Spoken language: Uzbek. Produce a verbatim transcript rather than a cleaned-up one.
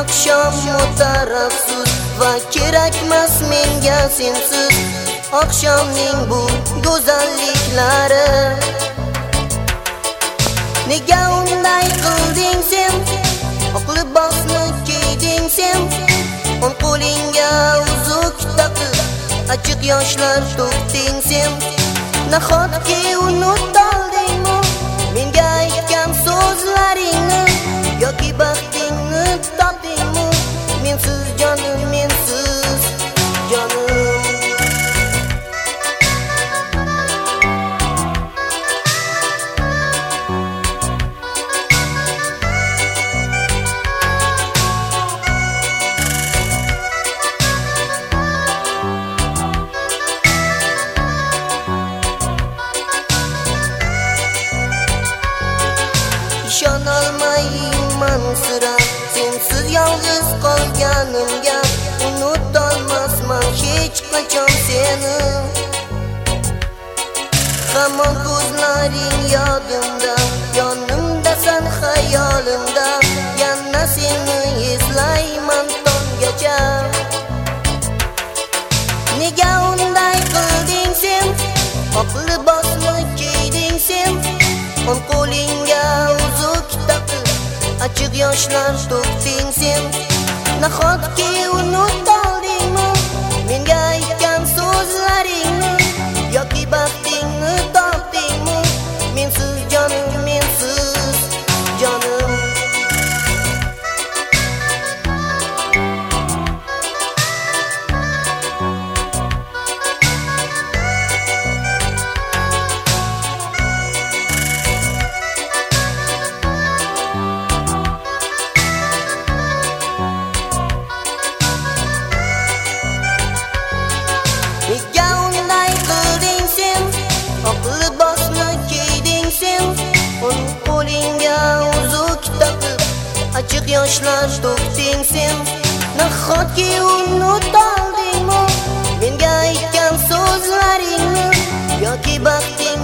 oqshom o'tar afsus va kerakmas menga sensiz oqshomning bu go'zalliklari. Nega unday qilding sen, oq libosni kiyding sen, o'ng qo'lingga uzuk taqib achchiq yoshlar to'kding sen. Nahotki unutdingmi menga aytgan so'zlaringni, yoki baxtingni topdingmi mensiz jonim, mensiz jonim. İşonolmayman sira sensiz yolg'iz qolganimga, unutolmasman hech qachon seni. Hamon ko'zlaring yodimda, yonimdasan xayolimda, yana seni eslayman tonggacha. Nega unday qilding sen, oq libosni kiyding sen, o'ng qo'lingga uzuk taqib achchiq yoshlar to'kding sen. Nahotki unutdingmi menga aytgan so'zlaringni, yoki baxtingni topdingmi mensiz jonim, mensiz jonim. Nega unday qilding sen, oq libosni kiyding sen, o'ng qo'lingga uzuk taqib achchiq yoshlar to'kding sen. Nahotki unutdingmi menga aytgan so'zlaringni, yoki baxting